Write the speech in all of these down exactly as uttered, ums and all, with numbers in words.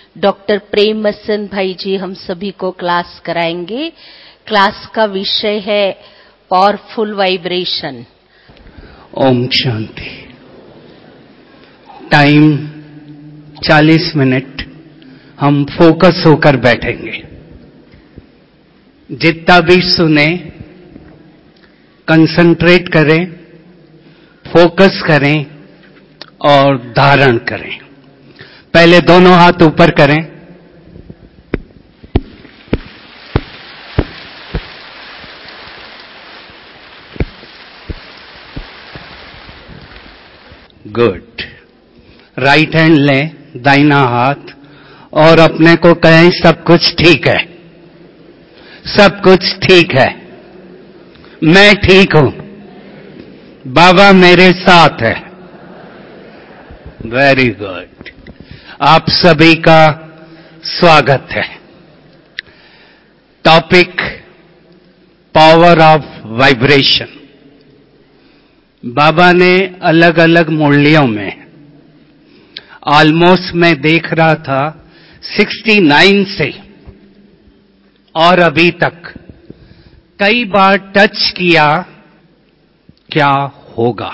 Doctor प्रेम मसन भाई जी हम सभी को क्लास कराएंगे। क्लास का विषय है पावरफुल वाइब्रेशन। ओम शांति। टाइम चालीस मिनट हम फोकस होकर बैठेंगे। जितना भी सुने कंसंट्रेट करें, फोकस करें और धारण करें। पहले दोनों हाथ ऊपर करें। गुड। राइट हैंड लें, दाहिना हाथ, और अपने को कहें सब कुछ ठीक है, सब कुछ ठीक है, मैं ठीक हूं, बाबा मेरे साथ है। Very good. आप सभी का स्वागत है। Topic power of vibration. बाबा ने अलग अलग मुरलियों में, ऑलमोस्ट मैं देख रहा था उनहत्तर से और अभी तक कई बार टच किया क्या होगा,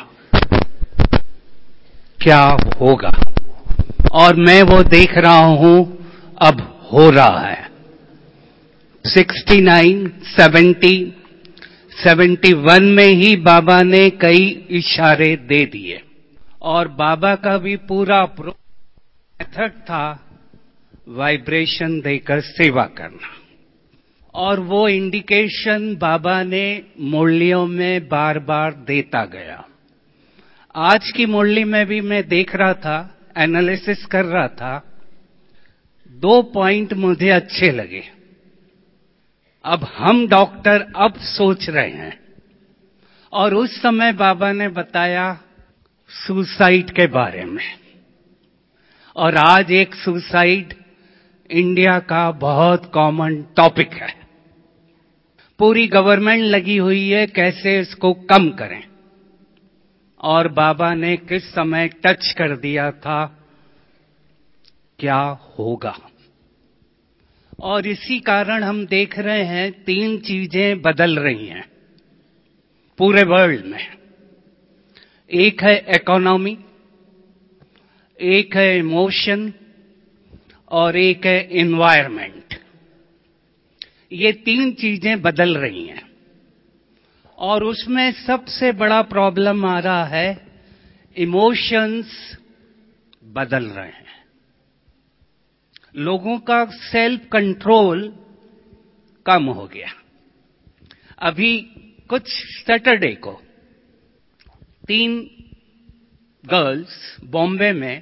क्या होगा, और मैं वो देख रहा हूं अब हो रहा है। उनहत्तर, सत्तर, इकहत्तर में ही बाबा ने कई इशारे दे दिए और बाबा का भी पूरा मेथड था वाइब्रेशन देकर सेवा करना। और वो इंडिकेशन बाबा ने मुरलियों में बार बार देता गया। आज की मुरली में भी मैं देख रहा था, एनालिसिस कर रहा था, दो पॉइंट मुझे अच्छे लगे। अब हम डॉक्टर अब सोच रहे हैं, और उस समय बाबा ने बताया सुसाइड के बारे में। और आज एक सुसाइड इंडिया का बहुत कॉमन टॉपिक है। पूरी गवर्नमेंट लगी हुई है कैसे इसको कम करें, और बाबा ने किस समय टच कर दिया था क्या होगा। और इसी कारण हम देख रहे हैं तीन चीजें बदल रही हैं पूरे वर्ल्ड में। एक है इकोनॉमी, एक है इमोशन और एक है एनवायरनमेंट। ये तीन चीजें बदल रही हैं और उसमें सबसे बड़ा प्रॉब्लम आ रहा है इमोशंस बदल रहे हैं। लोगों का सेल्फ कंट्रोल कम हो गया। अभी कुछ सैटरडे को तीन गर्ल्स बॉम्बे में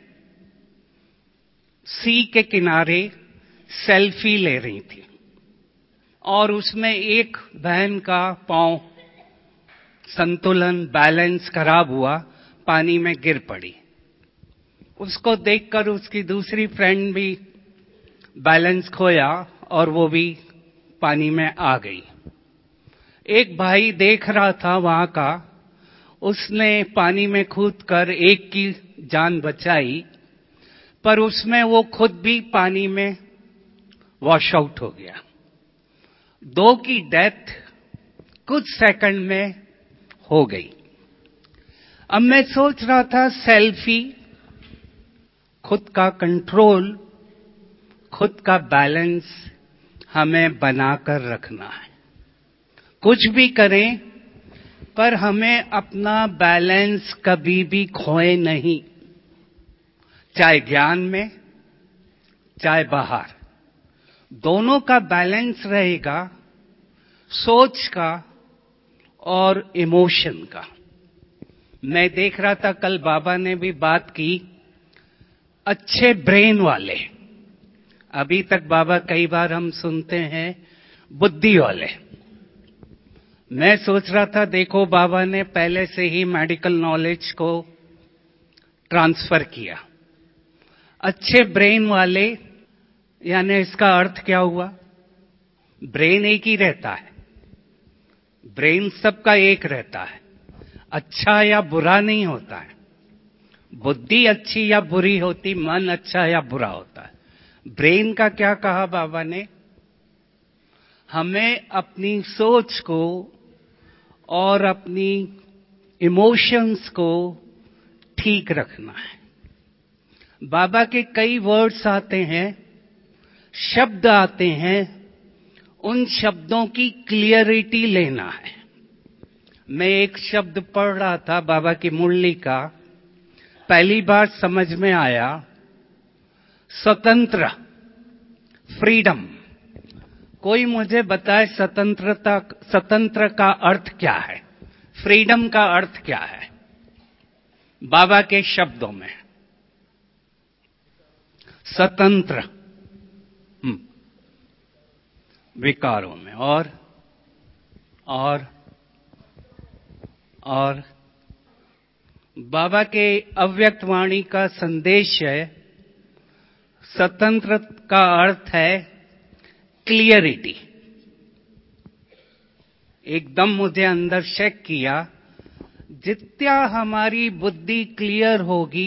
सी के किनारे सेल्फी ले रही थी और उसमें एक बहन का पांव संतुलन बैलेंस खराब हुआ, पानी में गिर पड़ी। उसको देखकर उसकी दूसरी फ्रेंड भी बैलेंस खोया और वो भी पानी में आ गई। एक भाई देख रहा था वहां का, उसने पानी में कूदकर एक की जान बचाई, पर उसमें वो खुद भी पानी में वॉश आउट हो गया। दो की डेथ कुछ सेकंड में हो गई। अब मैं सोच रहा था सेल्फी, खुद का कंट्रोल, खुद का बैलेंस हमें बनाकर रखना है। कुछ भी करें पर हमें अपना बैलेंस कभी भी खोए नहीं, चाहे ज्ञान में चाहे बाहर। दोनों का बैलेंस रहेगा, सोच का और इमोशन का। मैं देख रहा था कल बाबा ने भी बात की अच्छे ब्रेन वाले। अभी तक बाबा कई बार हम सुनते हैं बुद्धि वाले। मैं सोच रहा था देखो बाबा ने पहले से ही मेडिकल नॉलेज को ट्रांसफर किया। अच्छे ब्रेन वाले यानी इसका अर्थ क्या हुआ? ब्रेन एक ही रहता है, ब्रेन सबका एक रहता है, अच्छा या बुरा नहीं होता है। बुद्धि अच्छी या बुरी होती, मन अच्छा या बुरा होता है। ब्रेन का क्या कहा बाबा ने? हमें अपनी सोच को और अपनी इमोशंस को ठीक रखना है। बाबा के कई वर्ड्स आते हैं, शब्द आते हैं, उन शब्दों की क्लियरिटी लेना है। मैं एक शब्द पढ़ रहा था बाबा की मुरली का, पहली बार समझ में आया, स्वतंत्र, फ्रीडम। कोई मुझे बताए स्वतंत्रता, स्वतंत्र का अर्थ क्या है, फ्रीडम का अर्थ क्या है बाबा के शब्दों में? स्वतंत्र हम्म, विकारों में और और और बाबा के अव्यक्त वाणी का संदेश है, स्वतंत्र का अर्थ है क्लियरिटी। एकदम मुझे अंदर चेक किया, जितना हमारी बुद्धि क्लियर होगी,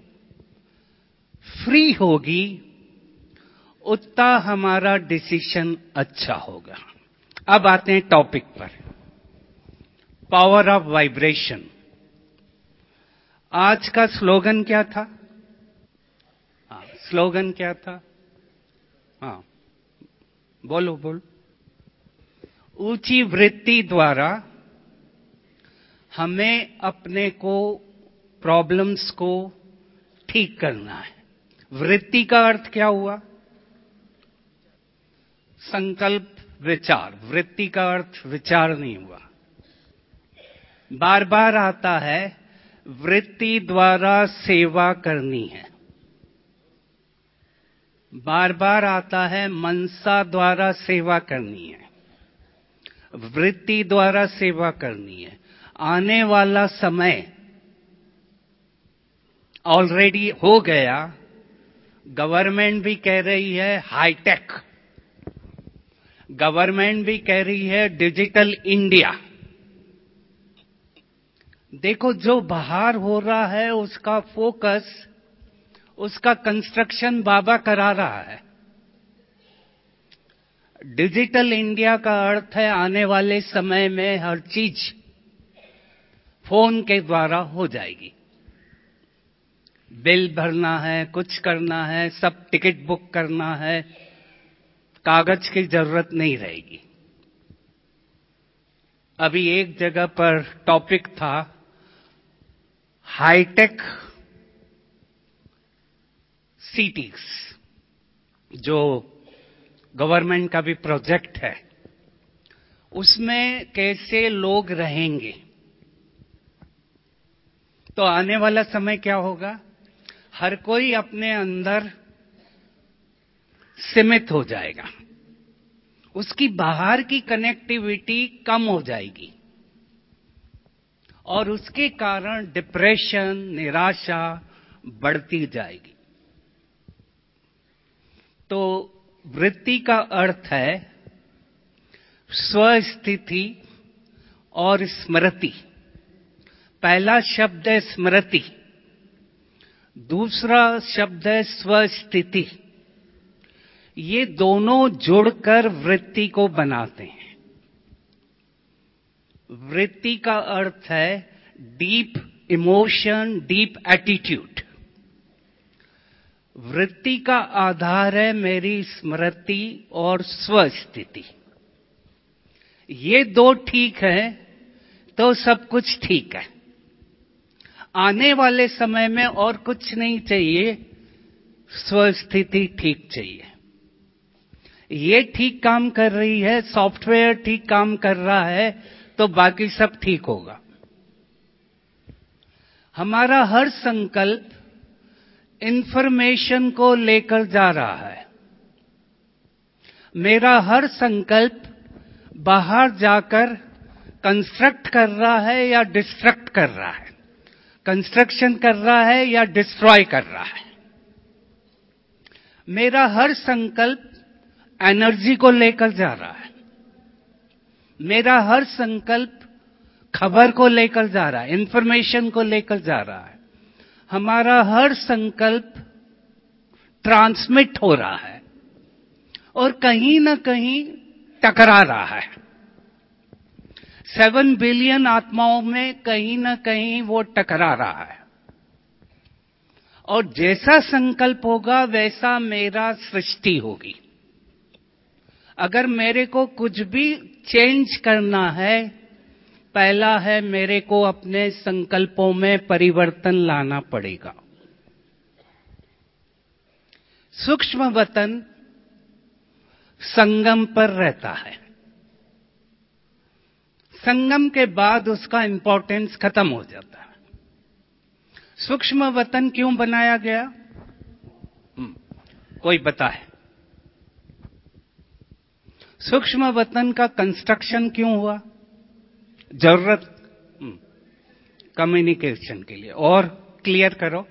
फ्री होगी, उतना हमारा डिसीजन अच्छा होगा। अब आते हैं टॉपिक पर, पावर ऑफ वाइब्रेशन। आज का स्लोगन क्या था? हाँ, स्लोगन क्या था? हाँ, बोलो बोलो। ऊंची वृत्ति द्वारा हमें अपने को, प्रॉब्लम्स को ठीक करना है। वृत्ति का अर्थ क्या हुआ? संकल्प, विचार। वृत्ति का अर्थ विचार नहीं हुआ। बार बार आता है, वृत्ति द्वारा सेवा करनी है। बार बार आता है, मनसा द्वारा सेवा करनी है, वृत्ति द्वारा सेवा करनी है। आने वाला समय ऑलरेडी हो गया, गवर्नमेंट भी कह रही है हाईटेक, गवर्नमेंट भी कह रही है डिजिटल इंडिया। देखो, जो बाहर हो रहा है उसका फोकस, उसका कंस्ट्रक्शन बाबा करा रहा है। डिजिटल इंडिया का अर्थ है आने वाले समय में हर चीज फोन के द्वारा हो जाएगी। बिल भरना है, कुछ करना है, सब टिकट बुक करना है, कागज की जरूरत नहीं रहेगी। अभी एक जगह पर टॉपिक था, हाईटेक सिटीज, जो गवर्नमेंट का भी प्रोजेक्ट है, उसमें कैसे लोग रहेंगे। तो आने वाला समय क्या होगा? हर कोई अपने अंदर सीमित हो जाएगा, उसकी बाहर की कनेक्टिविटी कम हो जाएगी और उसके कारण डिप्रेशन, निराशा बढ़ती जाएगी। तो वृत्ति का अर्थ है स्वस्थिति और स्मृति। पहला शब्द है स्मृति, दूसरा शब्द है स्वस्थिति। ये दोनों जुड़कर वृत्ति को बनाते हैं। वृत्ति का अर्थ है डीप इमोशन, डीप एटीट्यूड। वृत्ति का आधार है मेरी स्मृति और स्वस्थिति। ये दो ठीक है तो सब कुछ ठीक है। आने वाले समय में और कुछ नहीं चाहिए, स्वस्थिति ठीक चाहिए। ये ठीक काम कर रही है, सॉफ्टवेयर ठीक काम कर रहा है, तो बाकी सब ठीक होगा। हमारा हर संकल्प इंफॉर्मेशन को लेकर जा रहा है। मेरा हर संकल्प बाहर जाकर कंस्ट्रक्ट कर रहा है या डिस्ट्रक्ट कर रहा है, कंस्ट्रक्शन कर रहा है या डिस्ट्रॉय कर रहा है। मेरा हर संकल्प एनर्जी को लेकर जा रहा है। मेरा हर संकल्प खबर को लेकर जा रहा है, इंफॉर्मेशन को लेकर जा रहा है। हमारा हर संकल्प ट्रांसमिट हो रहा है और कहीं ना कहीं टकरा रहा है। सेवन बिलियन आत्माओं में कहीं ना कहीं वो टकरा रहा है और जैसा संकल्प होगा वैसा मेरा सृष्टि होगी। अगर मेरे को कुछ भी चेंज करना है, पहला है मेरे को अपने संकल्पों में परिवर्तन लाना पड़ेगा। सूक्ष्म वतन संगम पर रहता है, संगम के बाद उसका इंपॉर्टेंस खत्म हो जाता है। सूक्ष्म वतन क्यों बनाया गया? कोई बताए? सूक्ष्म वतन का कंस्ट्रक्शन क्यों हुआ? जरूरत कम्युनिकेशन के लिए। और क्लियर करो।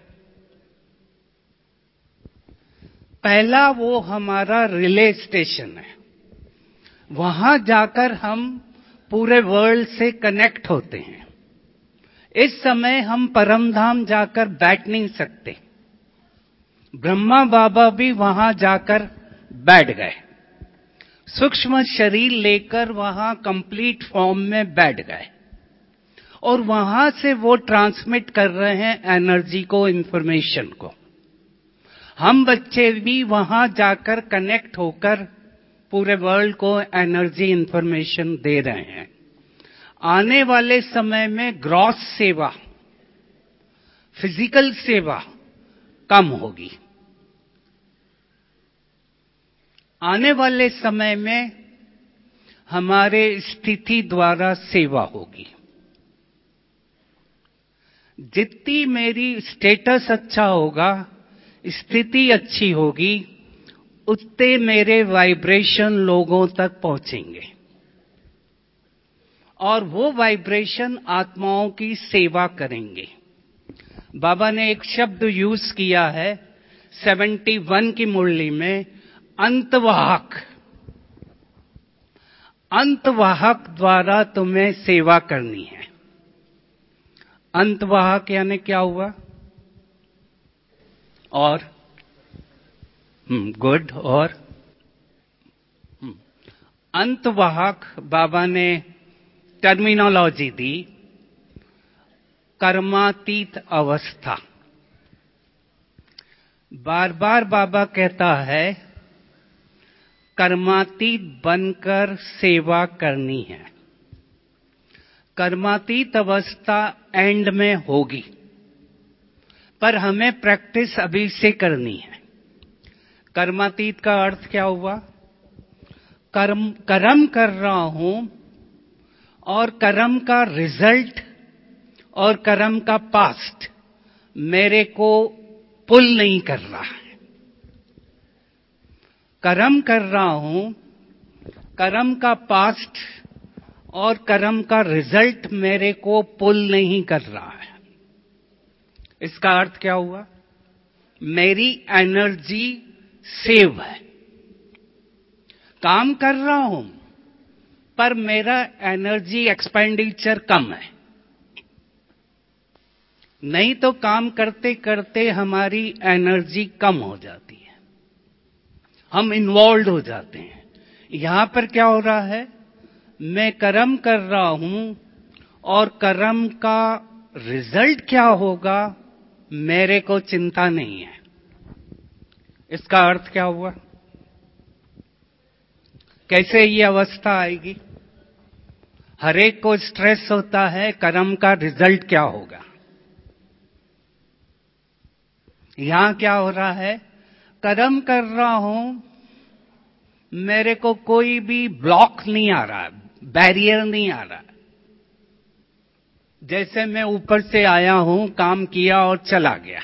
पहला वो हमारा रिले स्टेशन है, वहां जाकर हम पूरे वर्ल्ड से कनेक्ट होते हैं। इस समय हम परमधाम जाकर बैठ नहीं सकते। ब्रह्मा बाबा भी वहां जाकर बैठ गए, सूक्ष्म शरीर लेकर वहां कंप्लीट फॉर्म में बैठ गए और वहां से वो ट्रांसमिट कर रहे हैं एनर्जी को, इंफॉर्मेशन को। हम बच्चे भी वहां जाकर कनेक्ट होकर पूरे वर्ल्ड को एनर्जी इंफॉर्मेशन दे रहे हैं। आने वाले समय में ग्रॉस सेवा, फिजिकल सेवा कम होगी। आने वाले समय में हमारे स्थिति द्वारा सेवा होगी। जितनी मेरी स्टेटस अच्छा होगा, स्थिति अच्छी होगी, उतने मेरे वाइब्रेशन लोगों तक पहुंचेंगे और वो वाइब्रेशन आत्माओं की सेवा करेंगे। बाबा ने एक शब्द यूज किया है इकहत्तर की मुरली में, अंतवाहक। अंतवाहक द्वारा तुम्हें सेवा करनी है। अंतवाहक यानी क्या हुआ? और गुड। और हुँ, अंतवाहक बाबा ने टर्मिनोलॉजी दी, कर्मातीत अवस्था। बार बार बाबा कहता है कर्मातीत बनकर सेवा करनी है। कर्मातीत अवस्था एंड में होगी, पर हमें प्रैक्टिस अभी से करनी है। कर्मातीत का अर्थ क्या हुआ? कर्म कर्म कर रहा हूं और कर्म का रिजल्ट और कर्म का पास्ट मेरे को पुल नहीं कर रहा है। कर्म कर रहा हूं, कर्म का पास्ट और कर्म का रिजल्ट मेरे को पुल नहीं कर रहा है। इसका अर्थ क्या हुआ? मेरी एनर्जी सेव है। काम कर रहा हूं पर मेरा एनर्जी एक्सपेंडिचर कम है। नहीं तो काम करते करते हमारी एनर्जी कम हो जाती है, हम इन्वॉल्व हो जाते हैं। यहां पर क्या हो रहा है? मैं कर्म कर रहा हूं और कर्म का रिजल्ट क्या होगा मेरे को चिंता नहीं है। इसका अर्थ क्या हुआ? कैसे ये अवस्था आएगी? हरेक को स्ट्रेस होता है कर्म का रिजल्ट क्या होगा। यहां क्या हो रहा है? कर्म कर रहा हूं, मेरे को कोई भी ब्लॉक नहीं आ रहा, बैरियर नहीं आ रहा। जैसे मैं ऊपर से आया हूं, काम किया और चला गया।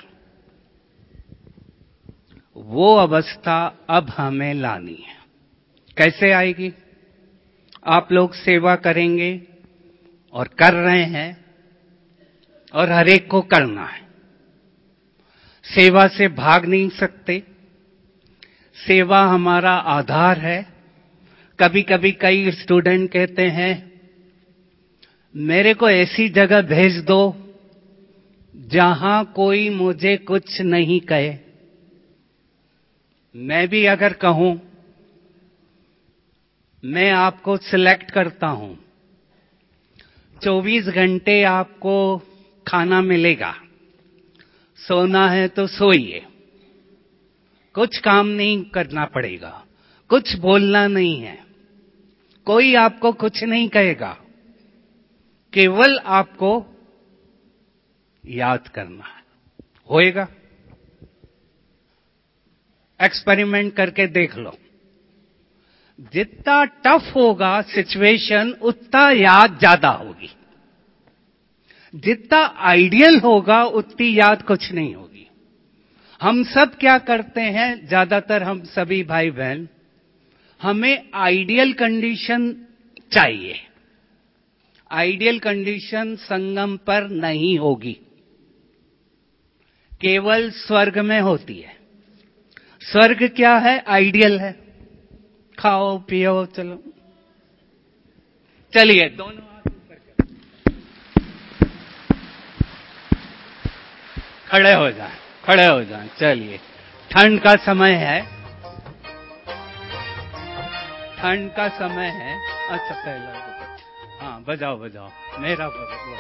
वो अवस्था अब हमें लानी है। कैसे आएगी? आप लोग सेवा करेंगे और कर रहे हैं और हर एक को करना है। सेवा से भाग नहीं सकते। सेवा हमारा आधार है। कभी कभी कई स्टूडेंट कहते हैं मेरे को ऐसी जगह भेज दो जहां कोई मुझे कुछ नहीं कहे। मैं भी अगर कहूं, मैं आपको सिलेक्ट करता हूं, चौबीस घंटे आपको खाना मिलेगा, सोना है तो सोइए, कुछ काम नहीं करना पड़ेगा, कुछ बोलना नहीं है, कोई आपको कुछ नहीं कहेगा, केवल आपको याद करना है। होएगा? एक्सपेरिमेंट करके देख लो। जितना टफ होगा सिचुएशन, उतना याद ज्यादा होगी। जितना आइडियल होगा, उतनी याद कुछ नहीं होगी। हम सब क्या करते हैं, ज्यादातर हम सभी भाई बहन, हमें आइडियल कंडीशन चाहिए। आइडियल कंडीशन संगम पर नहीं होगी, केवल स्वर्ग में होती है। स्वर्ग क्या है? आइडियल है। खाओ पियो, चलो चलिए, दोनों हाथ ऊपर करो, खड़े हो जाएं, खड़े हो जाएं। चलिए, ठंड का समय है, ठंड का समय है। अच्छा, पहला हाँ, बजाओ बजाओ, मेरा बजाओ।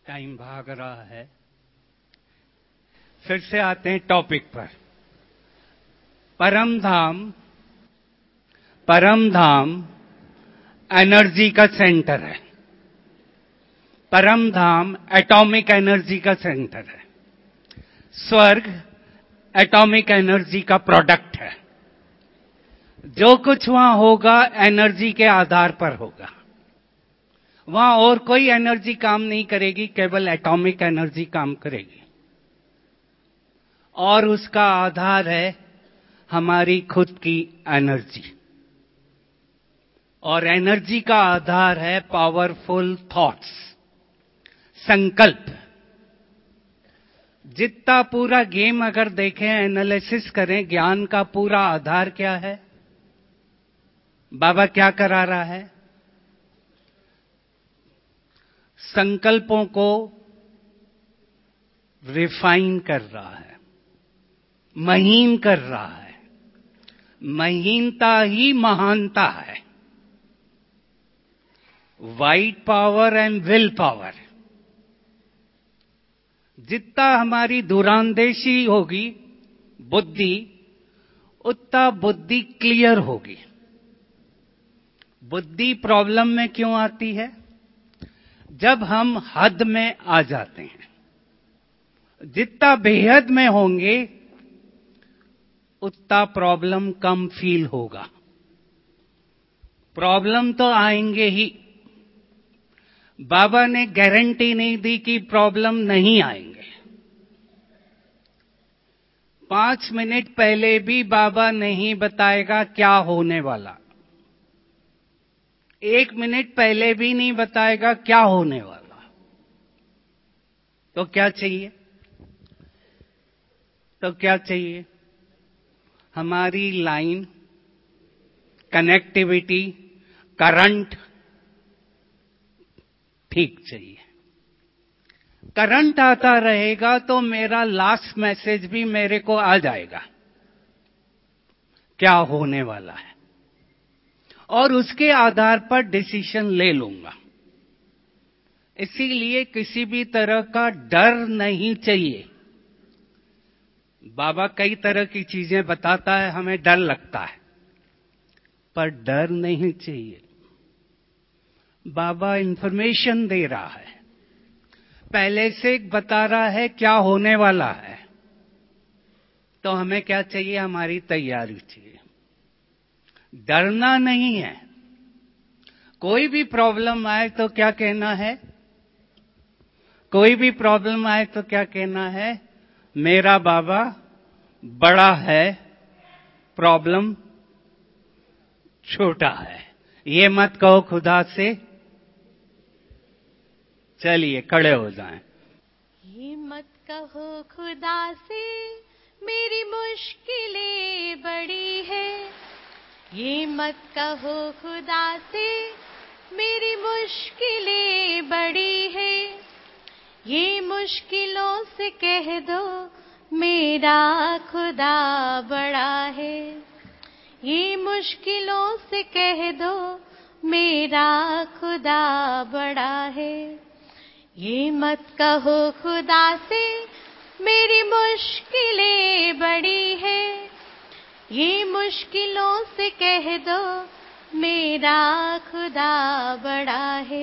टाइम भाग रहा है। फिर से आते हैं टॉपिक पर। परम धाम, परम धाम एनर्जी का सेंटर है। परम धाम एटॉमिक एनर्जी का सेंटर है। स्वर्ग एटॉमिक एनर्जी का प्रोडक्ट है। जो कुछ वहां होगा एनर्जी के आधार पर होगा। वहां और कोई एनर्जी काम नहीं करेगी, केवल एटॉमिक एनर्जी काम करेगी। और उसका आधार है हमारी खुद की एनर्जी। और एनर्जी का आधार है पावरफुल थॉट्स, संकल्प। जितना पूरा गेम अगर देखें, एनालिसिस करें, ज्ञान का पूरा आधार क्या है? बाबा क्या करा रहा है? संकल्पों को रिफाइन कर रहा है, महीन कर रहा है। महीनता ही महानता है। White power and will power. जितना हमारी दूरांदेशी होगी बुद्धि, उतना बुद्धि क्लियर होगी। बुद्धि प्रॉब्लम में क्यों आती है? जब हम हद में आ जाते हैं। जितना बेहद में होंगे उतना प्रॉब्लम कम फील होगा। प्रॉब्लम तो आएंगे ही। बाबा ने गारंटी नहीं दी कि प्रॉब्लम नहीं आएंगे। पांच मिनट पहले भी बाबा नहीं बताएगा क्या होने वाला। एक मिनट पहले भी नहीं बताएगा क्या होने वाला। तो क्या चाहिए? तो क्या चाहिए? हमारी लाइन, कनेक्टिविटी, करंट ठीक चाहिए। करंट आता रहेगा तो मेरा लास्ट मैसेज भी मेरे को आ जाएगा क्या होने वाला है, और उसके आधार पर डिसीजन ले लूंगा। इसीलिए किसी भी तरह का डर नहीं चाहिए। बाबा कई तरह की चीजें बताता है, हमें डर लगता है, पर डर नहीं चाहिए। बाबा इंफॉर्मेशन दे रहा है, पहले से बता रहा है क्या होने वाला है। तो हमें क्या चाहिए? हमारी तैयारी चाहिए। डरना नहीं है। कोई भी प्रॉब्लम आए तो क्या कहना है? कोई भी प्रॉब्लम आए तो क्या कहना है? मेरा बाबा बड़ा है, प्रॉब्लम छोटा है। ये मत कहो खुदा से। चलिए खड़े हो जाएं। ये मत कहो खुदा से मेरी मुश्किलें बड़ी है। ये मत कहो खुदा से मेरी मुश्किलें बड़ी है। ये मुश्किलों से कह दो मेरा खुदा बड़ा है। ये मुश्किलों से कह दो मेरा खुदा बड़ा है। ये मत कहो खुदा से मेरी मुश्किलें बड़ी है। ये मुश्किलों से कह दो मेरा खुदा बड़ा है।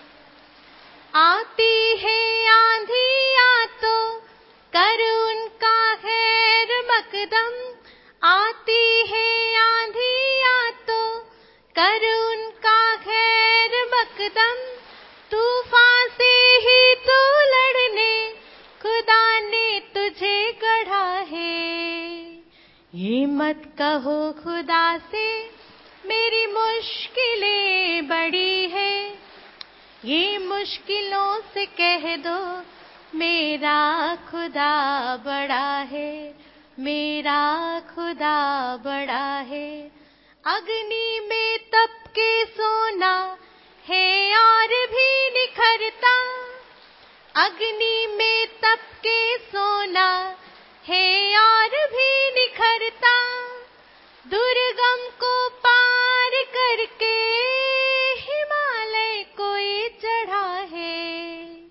आती है आंधियाँ तो कर उनका खैर मकदम। आती है आंधियाँ तो कर उनका खैर मकदम। तूफान से ही तो लड़ने खुदा ने तुझे गढ़ा है। ये मत कहो खुदा से मेरी मुश्किलें बड़ी है। ये मुश्किलों से कह दो मेरा खुदा बड़ा है। मेरा खुदा बड़ा है। अग्नि में तप के सोना है और भी निखरता। अग्नि में तप के सोना है और भी निखरता। दुर्गम को पार करके हिमालय कोई चढ़ा है।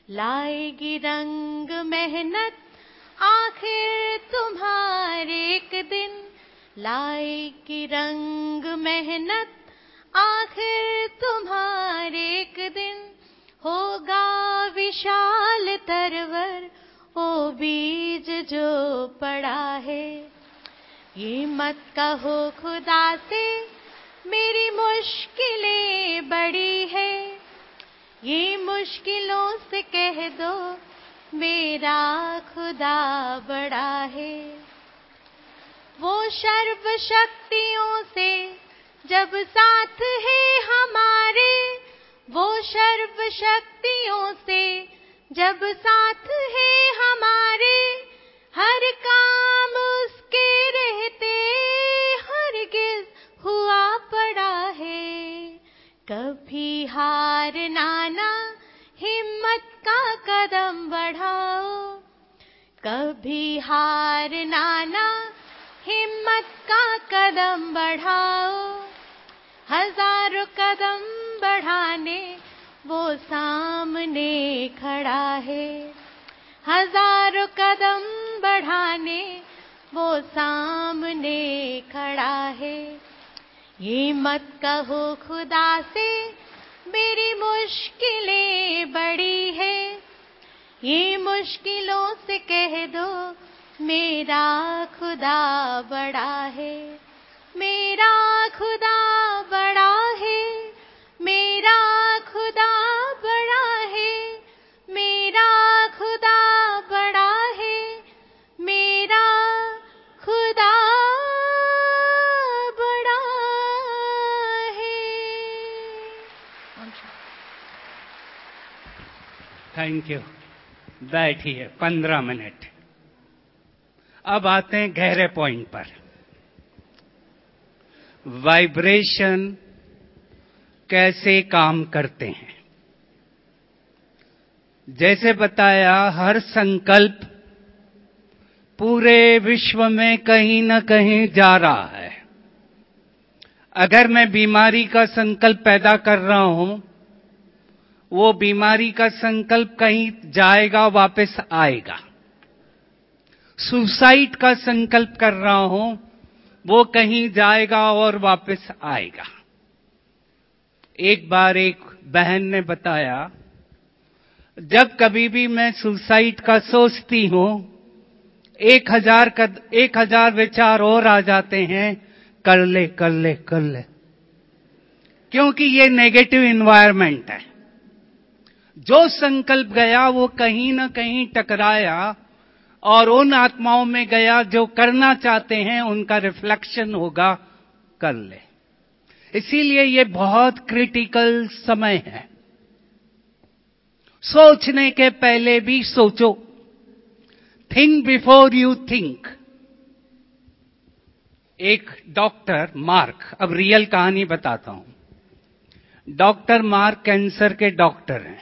लाएगी रंग मेहनत आखिर तुम्हारे एक दिन, लाएगी रंग मेहनत आखिर तुम्हारे एक दिन। होगा विशाल तरवर वो बीज जो पड़ा है, ये मत कहो खुदा से मेरी मुश्किलें बड़ी है, ये मुश्किलों से कह दो मेरा खुदा बड़ा है। वो सर्व शक्तियों से जब साथ है हमारे, वो सर्व शक्तियों से जब साथ है हमारे, हर काम उसके रहते हरगिज हुआ पड़ा है। कभी हार ना, हिम्मत का कदम बढ़ाओ, कभी हार ना, हिम्मत का कदम बढ़ाओ। हजारों कदम बढ़ाने वो सामने खड़ा है, हजारों कदम बढ़ाने वो सामने खड़ा है। ये मत कहो खुदा से मेरी मुश्किलें बड़ी है, ये मुश्किलों से कह दो मेरा खुदा बड़ा है, मेरा खुदा बड़ा है, मेरा खुदा बड़ा है, मेरा खुदा बड़ा है, मेरा खुदा बड़ा है। Thank you. बैठिए पंद्रह मिनट। अब आते हैं गहरे पॉइंट पर। वाइब्रेशन कैसे काम करते हैं। जैसे बताया, हर संकल्प पूरे विश्व में कहीं न कहीं जा रहा है। अगर मैं बीमारी का संकल्प पैदा कर रहा हूं, वो बीमारी का संकल्प कहीं जाएगा, वापस आएगा। सुसाइड का संकल्प कर रहा हूं, वो कहीं जाएगा और वापस आएगा। एक बार एक बहन ने बताया, जब कभी भी मैं सुसाइड का सोचती हूं, एक हजार कद, एक हजार विचार और आ जाते हैं, कर ले कर ले कर ले, क्योंकि ये नेगेटिव एनवायरनमेंट है। जो संकल्प गया वो कहीं ना कहीं टकराया और उन आत्माओं में गया जो करना चाहते हैं, उनका रिफ्लेक्शन होगा, कर ले। इसीलिए ये बहुत क्रिटिकल समय है। सोचने के पहले भी सोचो। Think before you think. एक डॉक्टर मार्क, अब रियल कहानी बताता हूं। डॉक्टर मार्क कैंसर के डॉक्टर हैं।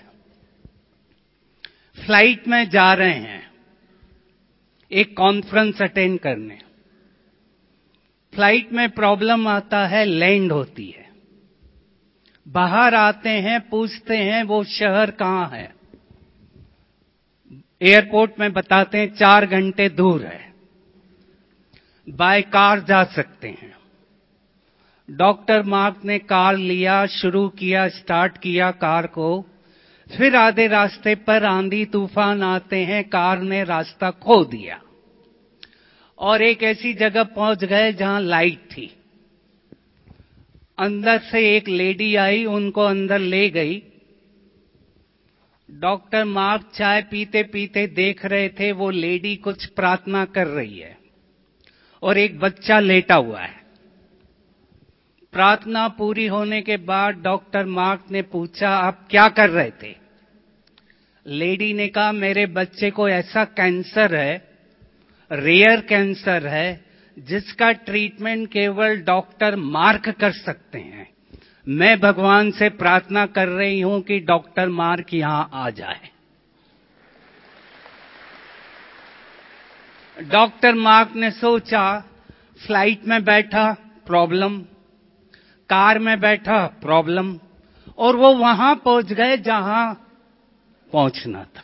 फ्लाइट में जा रहे हैं एक कॉन्फ्रेंस अटेंड करने। फ्लाइट में प्रॉब्लम आता है, लैंड होती है। बाहर आते हैं, पूछते हैं वो शहर कहां है। एयरपोर्ट में बताते हैं चार घंटे दूर है, बाय कार जा सकते हैं। डॉक्टर मार्क ने कार लिया, शुरू किया, स्टार्ट किया कार को। फिर आधे रास्ते पर आंधी तूफान आते हैं, कार ने रास्ता खो दिया और एक ऐसी जगह पहुंच गए जहां लाइट थी। अंदर से एक लेडी आई, उनको अंदर ले गई। डॉक्टर मार्क चाय पीते पीते देख रहे थे, वो लेडी कुछ प्रार्थना कर रही है और एक बच्चा लेटा हुआ है। प्रार्थना पूरी होने के बाद डॉक्टर मार्क ने पूछा, आप क्या कर रहे थे? लेडी ने कहा, मेरे बच्चे को ऐसा कैंसर है, रेयर कैंसर है, जिसका ट्रीटमेंट केवल डॉक्टर मार्क कर सकते हैं। मैं भगवान से प्रार्थना कर रही हूं कि डॉक्टर मार्क यहां आ जाए। डॉक्टर मार्क ने सोचा, फ्लाइट में बैठा प्रॉब्लम, कार में बैठा प्रॉब्लम, और वो वहां पहुंच गए जहां पहुंचना था।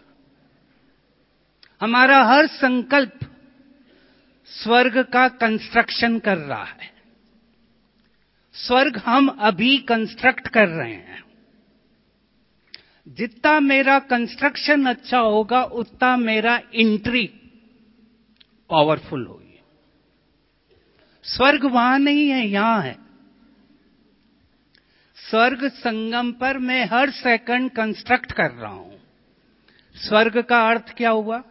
हमारा हर संकल्प स्वर्ग का कंस्ट्रक्शन कर रहा है। स्वर्ग हम अभी कंस्ट्रक्ट कर रहे हैं। जितना मेरा कंस्ट्रक्शन अच्छा होगा उतना मेरा एंट्री पावरफुल होगी। स्वर्ग वहां नहीं है, यहां है। स्वर्ग संगम पर मैं हर सेकंड कंस्ट्रक्ट कर रहा हूं। स्वर्ग का अर्थ क्या हुआ?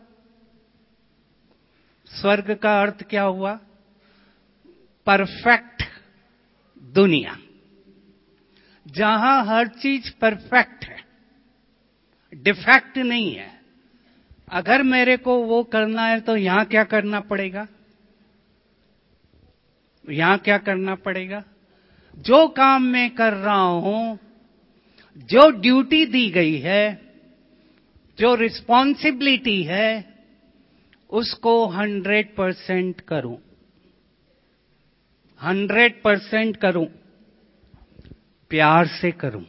स्वर्ग का अर्थ क्या हुआ? परफेक्ट दुनिया, जहां हर चीज परफेक्ट है, डिफेक्ट नहीं है। अगर मेरे को वो करना है तो यहां क्या करना पड़ेगा? यहां क्या करना पड़ेगा? जो काम मैं कर रहा हूं, जो ड्यूटी दी गई है, जो रिस्पॉन्सिबिलिटी है, उसको हंड्रेड परसेंट करूं। हंड्रेड परसेंट करूं, प्यार से करूं,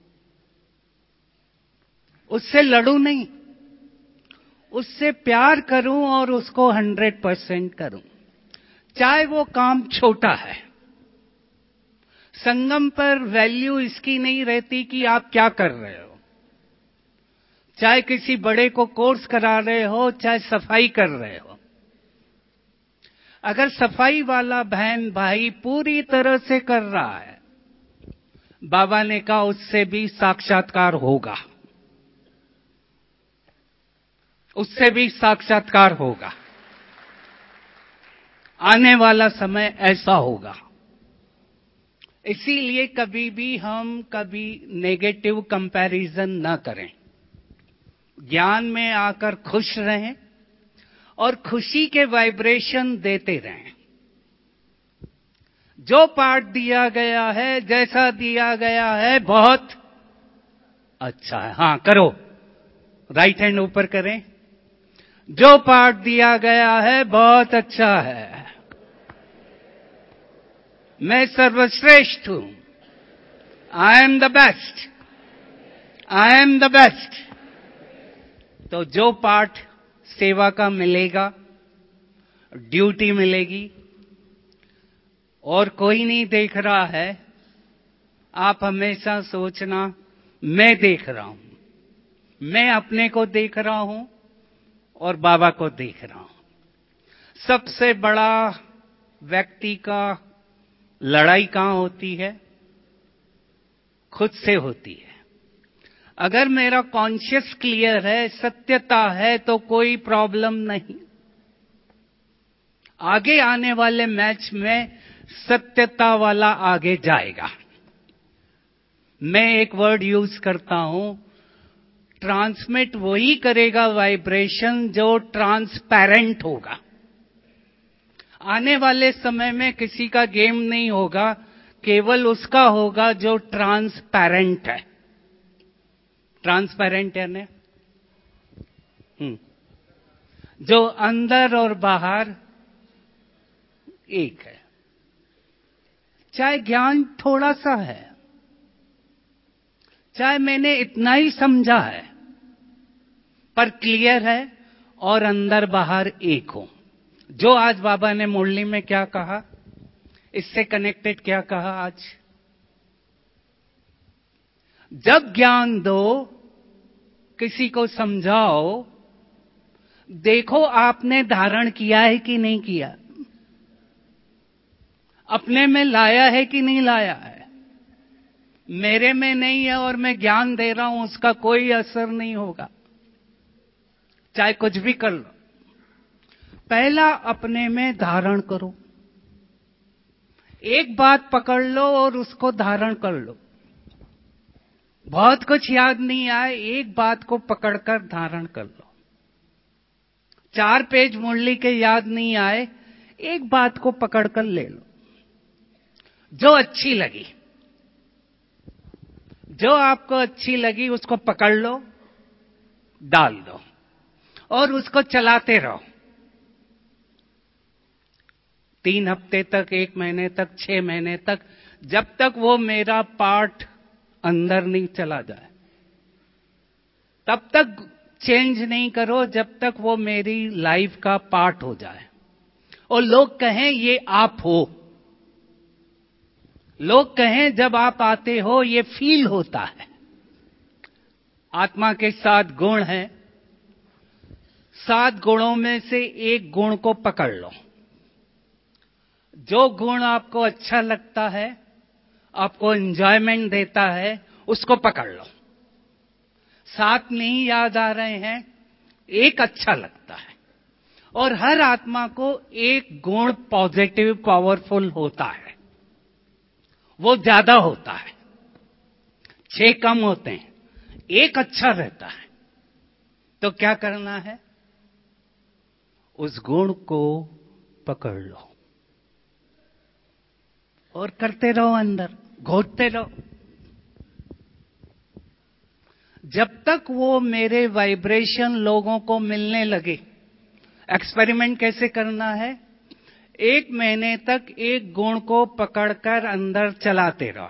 उससे लड़ूं नहीं, उससे प्यार करूं और उसको हंड्रेड परसेंट करूं। चाहे वो काम छोटा है। संगम पर वैल्यू इसकी नहीं रहती कि आप क्या कर रहे हो। चाहे किसी बड़े को कोर्स करा रहे हो, चाहे सफाई कर रहे हो। अगर सफाई वाला बहन भाई पूरी तरह से कर रहा है, बाबा ने कहा उससे भी साक्षात्कार होगा, उससे भी साक्षात्कार होगा। आने वाला समय ऐसा होगा। इसीलिए कभी भी हम कभी नेगेटिव कंपैरिजन ना करें। ज्ञान में आकर खुश रहें और खुशी के वाइब्रेशन देते रहें। जो पाठ दिया गया है, जैसा दिया गया है, बहुत अच्छा है। हां करो, राइट हैंड ऊपर करें। जो पाठ दिया गया है बहुत अच्छा है। मैं सर्वश्रेष्ठ हूं। I am the best, I am the best. तो जो पाठ सेवा का मिलेगा, ड्यूटी मिलेगी, और कोई नहीं देख रहा है, आप हमेशा सोचना मैं देख रहा हूं, मैं अपने को देख रहा हूं और बाबा को देख रहा हूं। सबसे बड़ा व्यक्ति का लड़ाई कहां होती है? खुद से होती है। अगर मेरा कॉन्शियस क्लियर है, सत्यता है, तो कोई प्रॉब्लम नहीं। आगे आने वाले मैच में सत्यता वाला आगे जाएगा। मैं एक वर्ड यूज करता हूं, ट्रांसमिट वही करेगा वाइब्रेशन जो ट्रांसपेरेंट होगा। आने वाले समय में किसी का गेम नहीं होगा, केवल उसका होगा जो ट्रांसपेरेंट है। ट्रांसपेरेंट है ना, हम्म, जो अंदर और बाहर एक है। चाहे ज्ञान थोड़ा सा है, चाहे मैंने इतना ही समझा है, पर क्लियर है और अंदर बाहर एक हो। जो आज बाबा ने मुरली में क्या कहा, इससे कनेक्टेड क्या कहा आज? जब ज्ञान दो, किसी को समझाओ, देखो आपने धारण किया है कि नहीं किया, अपने में लाया है कि नहीं लाया है। मेरे में नहीं है और मैं ज्ञान दे रहा हूं, उसका कोई असर नहीं होगा, चाहे कुछ भी कर लो। पहला अपने में धारण करो। एक बात पकड़ लो और उसको धारण कर लो। बहुत कुछ याद नहीं आए, एक बात को पकड़कर धारण कर लो। चार पेज मुरली के याद नहीं आए, एक बात को पकड़कर ले लो, जो अच्छी लगी। जो आपको अच्छी लगी उसको पकड़ लो, डाल दो और उसको चलाते रहो। तीन हफ्ते तक, एक महीने तक, छह महीने तक, जब तक वो मेरा पाठ अंदर नहीं चला जाए। तब तक चेंज नहीं करो जब तक वो मेरी लाइफ का पार्ट हो जाए और लोग कहें ये आप हो। लोग कहें जब आप आते हो ये फील होता है। आत्मा के सात गुण हैं, सात गुणों में से एक गुण को पकड़ लो। जो गुण आपको अच्छा लगता है, आपको एंजॉयमेंट देता है, उसको पकड़ लो। सात नहीं याद आ रहे हैं, एक अच्छा लगता है। और हर आत्मा को एक गुण पॉजिटिव पावरफुल होता है, वो ज्यादा होता है। छह कम होते हैं, एक अच्छा रहता है। तो क्या करना है? उस गुण को पकड़ लो और करते रहो, अंदर घोटते रहो जब तक वो मेरे वाइब्रेशन लोगों को मिलने लगे। एक्सपेरिमेंट कैसे करना है? एक महीने तक एक गुण को पकड़कर अंदर चलाते रहो,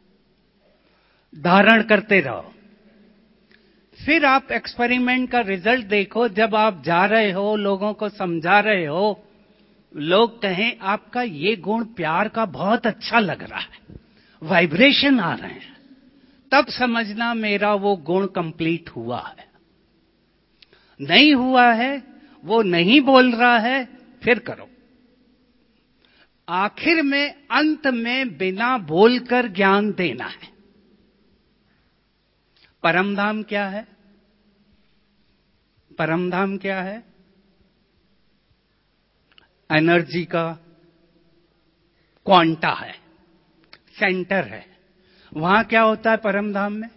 धारण करते रहो। फिर आप एक्सपेरिमेंट का रिजल्ट देखो। जब आप जा रहे हो, लोगों को समझा रहे हो, लोग कहें आपका ये गुण प्यार का बहुत अच्छा लग रहा है, वाइब्रेशन आ रहे हैं, तब समझना मेरा वो गुण कंप्लीट हुआ है। नहीं हुआ है, वो नहीं बोल रहा है, फिर करो। आखिर में, अंत में बिना बोलकर ज्ञान देना है। परमधाम क्या है? परमधाम क्या है? एनर्जी का क्वांटा है, सेंटर है। वहां क्या होता है परमधाम में?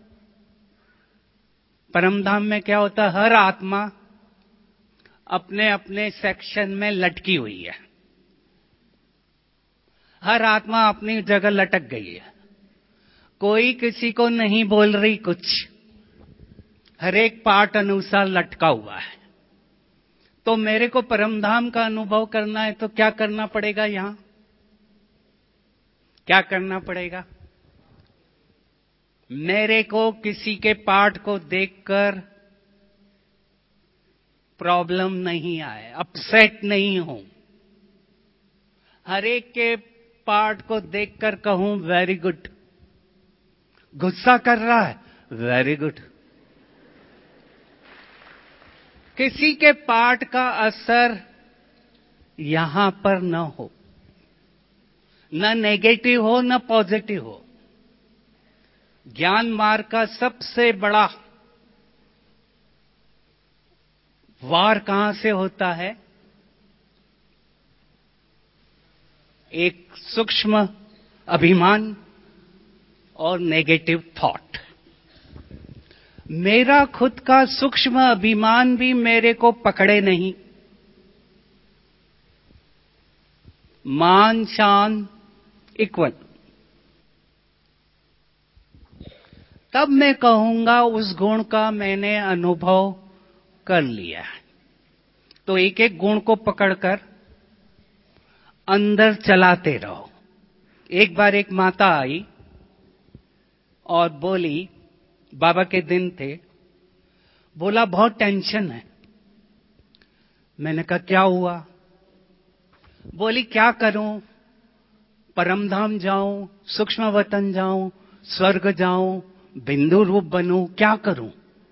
परमधाम में क्या होता है? हर आत्मा अपने अपने सेक्शन में लटकी हुई है। हर आत्मा अपनी जगह लटक गई है। कोई किसी को नहीं बोल रही कुछ, हर एक पार्ट अनुसार लटका हुआ है। तो मेरे को परमधाम का अनुभव करना है तो क्या करना पड़ेगा? यहां क्या करना पड़ेगा? मेरे को किसी के पार्ट को देखकर प्रॉब्लम नहीं आए, अपसेट नहीं हूं। हर एक के पार्ट को देखकर कहूं वेरी गुड। गुस्सा कर रहा है, वेरी गुड। किसी के पार्ट का असर यहां पर न हो, न नेगेटिव हो न पॉजिटिव हो। ज्ञान मार्ग का सबसे बड़ा वार कहां से होता है? एक सूक्ष्म अभिमान और नेगेटिव थॉट। मेरा खुद का सूक्ष्म अभिमान भी मेरे को पकड़े नहीं। मान शान इक्वल, तब मैं कहूंगा उस गुण का मैंने अनुभव कर लिया है। तो एक एक गुण को पकड़कर अंदर चलाते रहो। एक बार एक माता आई और बोली, बाबा के दिन थे, बोला बहुत टेंशन है। मैंने कहा क्या हुआ? बोली क्या करूं, परमधाम जाऊं, सूक्ष्म वतन जाऊं, स्वर्ग जाऊं, बिंदु रूप बनूं, क्या करूं?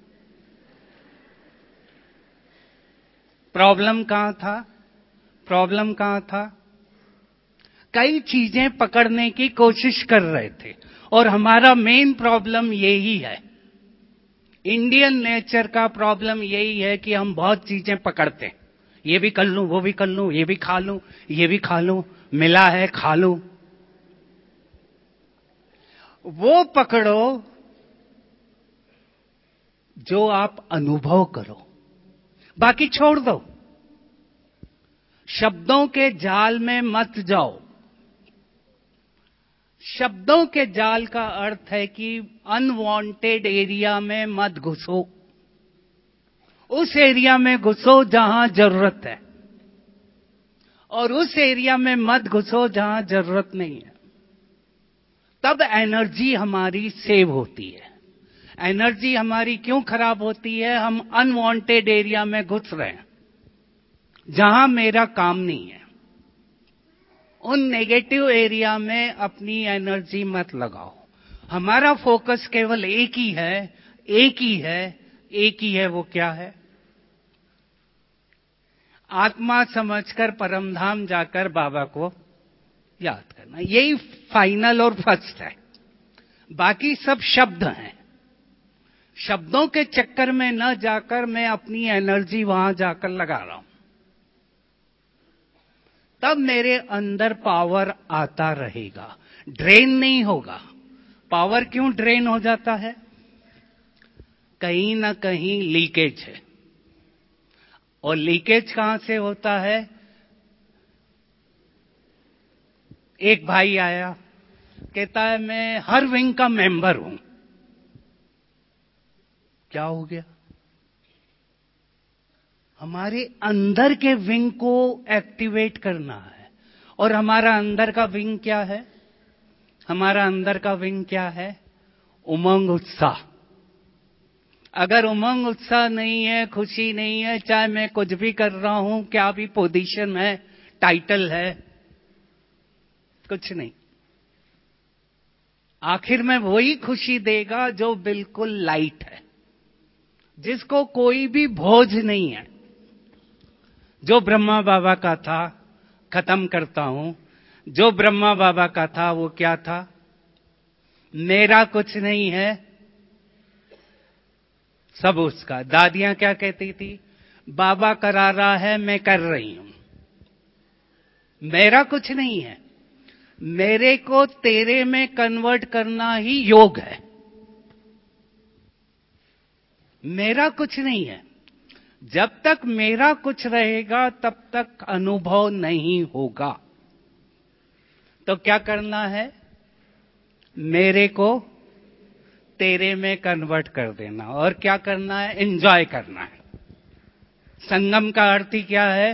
प्रॉब्लम कहां था? प्रॉब्लम कहां था? कई चीजें पकड़ने की कोशिश कर रहे थे और हमारा मेन प्रॉब्लम यही है। इंडियन नेचर का प्रॉब्लम यही है कि हम बहुत चीजें पकड़ते हैं। ये भी कर लूं, वो भी कर लूं, ये भी खा लूं, ये भी खा लूं, मिला है खा लूं। वो पकड़ो जो आप अनुभव करो, बाकी छोड़ दो। शब्दों के जाल में मत जाओ। शब्दों के जाल का अर्थ है कि अनवांटेड एरिया में मत घुसो। उस एरिया में घुसो जहां जरूरत है, और उस एरिया में मत घुसो जहां जरूरत नहीं है। तब एनर्जी हमारी सेव होती है। एनर्जी हमारी क्यों खराब होती है? हम अनवांटेड एरिया में घुस रहे हैं जहां मेरा काम नहीं है। उन नेगेटिव एरिया में अपनी एनर्जी मत लगाओ। हमारा फोकस केवल एक ही है, एक ही है, एक ही है। वो क्या है? आत्मा समझकर परमधाम जाकर बाबा को याद करना। यही फाइनल और फर्स्ट है। बाकी सब शब्द हैं। शब्दों के चक्कर में न जाकर मैं अपनी एनर्जी वहां जाकर लगा रहा हूं, तब मेरे अंदर पावर आता रहेगा, ड्रेन नहीं होगा। पावर क्यों ड्रेन हो जाता है? कहीं ना कहीं लीकेज है। और लीकेज कहां से होता है? एक भाई आया, कहता है मैं हर विंग का मेंबर हूं। क्या हो गया? हमारे अंदर के विंग को एक्टिवेट करना है। और हमारा अंदर का विंग क्या है? हमारा अंदर का विंग क्या है? उमंग, उत्साह। अगर उमंग उत्साह नहीं है, खुशी नहीं है, चाहे मैं कुछ भी कर रहा हूं, क्या भी पोजीशन है, टाइटल है, कुछ नहीं। आखिर में वही खुशी देगा जो बिल्कुल लाइट है, जिसको कोई भी बोझ नहीं है। जो ब्रह्मा बाबा का था, खत्म करता हूं, जो ब्रह्मा बाबा का था वो क्या था? मेरा कुछ नहीं है, सब उसका। दादियां क्या कहती थी? बाबा करा रहा है, मैं कर रही हूं। मेरा कुछ नहीं है। मेरे को तेरे में कन्वर्ट करना ही योग है। मेरा कुछ नहीं है। जब तक मेरा कुछ रहेगा तब तक अनुभव नहीं होगा। तो क्या करना है? मेरे को तेरे में कन्वर्ट कर देना। और क्या करना है? एंजॉय करना है। संगम का अर्थ ही क्या है?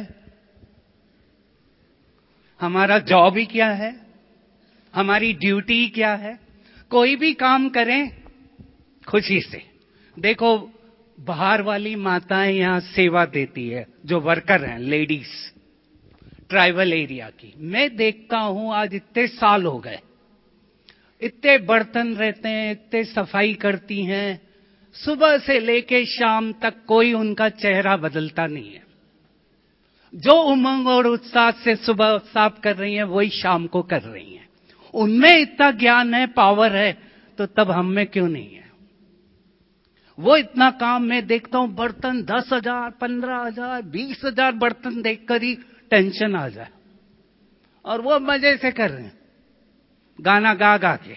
हमारा जॉब ही क्या है? हमारी ड्यूटी क्या है? कोई भी काम करें खुशी से। देखो, बाहर वाली माताएं यहां सेवा देती है, जो वर्कर हैं, लेडीज, ट्राइबल एरिया की। मैं देखता हूं, आज इतने साल हो गए, इतने बर्तन रहते हैं, इतने सफाई करती हैं, सुबह से लेके शाम तक कोई उनका चेहरा बदलता नहीं है। जो उमंग और उत्साह से सुबह साफ कर रही हैं, वही शाम को कर रही हैं। उनमें इतना ज्ञान है, पावर है, तो तब हम में क्यों नहीं है? वो इतना काम मैं देखता हूं, बर्तन दस हजार, पंद्रह हजार, बीस हजार बर्तन देखकर ही टेंशन आ जाए। और वो मजे से कर रहे हैं, गाना गा गा के।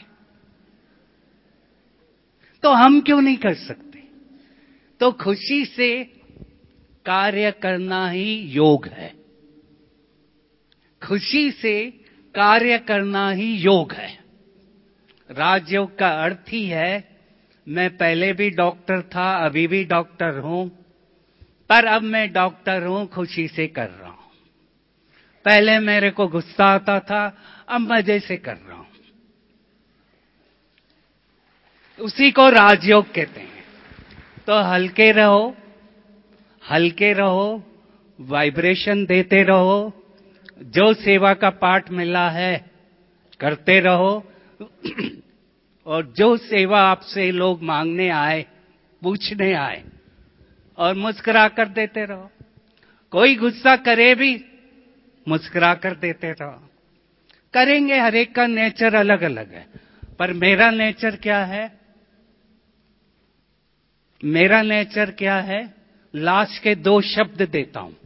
तो हम क्यों नहीं कर सकते? तो खुशी से कार्य करना ही योग है। खुशी से कार्य करना ही योग है। राजयोग का अर्थ ही है, मैं पहले भी डॉक्टर था, अभी भी डॉक्टर हूं, पर अब मैं डॉक्टर हूं, खुशी से कर रहा हूं। पहले मेरे को गुस्सा आता था, अब मजे से कर रहा हूं। उसी को राजयोग कहते हैं। तो हल्के रहो, हल्के रहो, वाइब्रेशन देते रहो। जो सेवा का पाठ मिला है करते रहो। और जो सेवा आपसे लोग मांगने आए, पूछने आए, और मुस्कुरा कर देते रहो। कोई गुस्सा करे भी मुस्कुरा कर देते रहो। करेंगे, हर एक का नेचर अलग अलग है। पर मेरा नेचर क्या है? मेरा नेचर क्या है? लास्ट के दो शब्द देता हूं।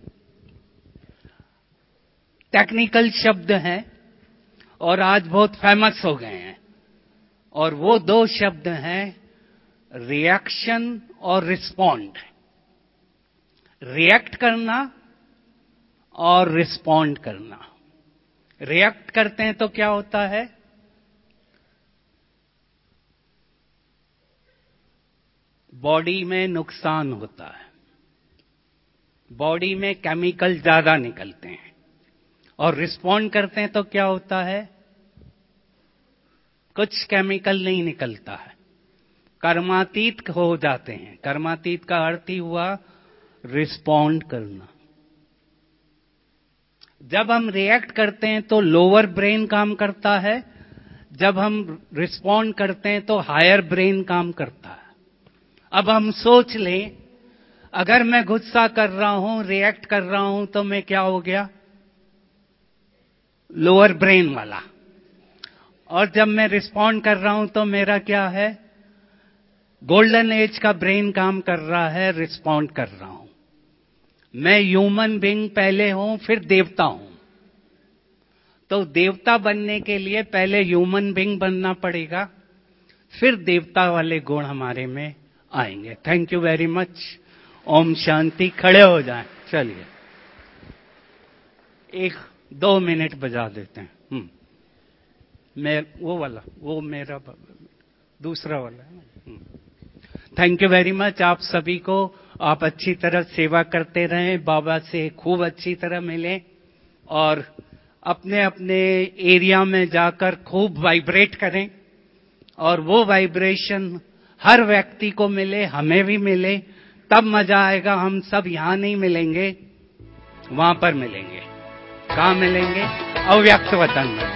टेक्निकल शब्द हैं और आज बहुत फेमस हो गए हैं। और वो दो शब्द हैं रिएक्शन और रिस्पॉन्ड। रिएक्ट करना और रिस्पॉन्ड करना। रिएक्ट करते हैं तो क्या होता है? बॉडी में नुकसान होता है, बॉडी में केमिकल ज्यादा निकलते हैं। और रिस्पॉन्ड करते हैं तो क्या होता है? कुछ केमिकल नहीं निकलता है, कर्मातीत हो जाते हैं। कर्मातीत का अर्थ ही हुआ रिस्पॉन्ड करना। जब हम रिएक्ट करते हैं तो लोअर ब्रेन काम करता है, जब हम रिस्पॉन्ड करते हैं तो हायर ब्रेन काम करता है। अब हम सोच लें, अगर मैं गुस्सा कर रहा हूं, रिएक्ट कर रहा हूं, तो मैं क्या हो गया? लोअर ब्रेन वाला। और जब मैं रिस्पॉन्ड कर रहा हूं तो मेरा क्या है? गोल्डन एज का ब्रेन काम कर रहा है, रिस्पॉन्ड कर रहा हूं। मैं ह्यूमन बीइंग पहले हूं, फिर देवता हूं। तो देवता बनने के लिए पहले ह्यूमन बीइंग बनना पड़ेगा, फिर देवता वाले गुण हमारे में आएंगे। Thank you very much. ओम शांति। खड़े हो जाएं। चलिए एक दो मिनट बजा देते हैं। हम्म मैं वो वाला, वो मेरा दूसरा वाला है। थैंक यू वेरी मच आप सभी को। आप अच्छी तरह सेवा करते रहें, बाबा से खूब अच्छी तरह मिलें और अपने अपने एरिया में जाकर खूब वाइब्रेट करें और वो वाइब्रेशन हर व्यक्ति को मिले, हमें भी मिले, तब मजा आएगा। हम सब यहां नहीं मिलेंगे, वहां पर मिलेंगे। कहां मिलेंगे? अव्यक्त वतन में।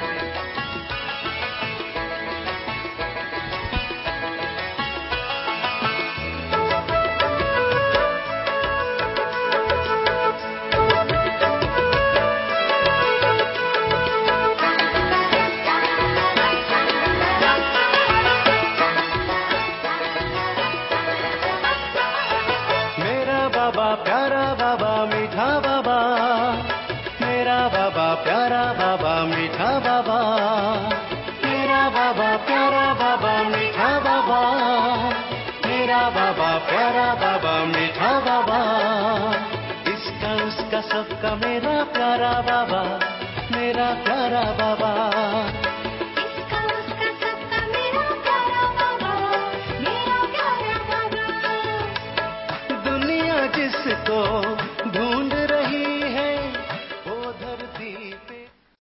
सबका मेरा प्यारा बाबा, मेरा प्यारा बाबा। इसका उसका सबका मेरा प्यारा बाबा, मेरा प्यारा बाबा। दुनिया जिसको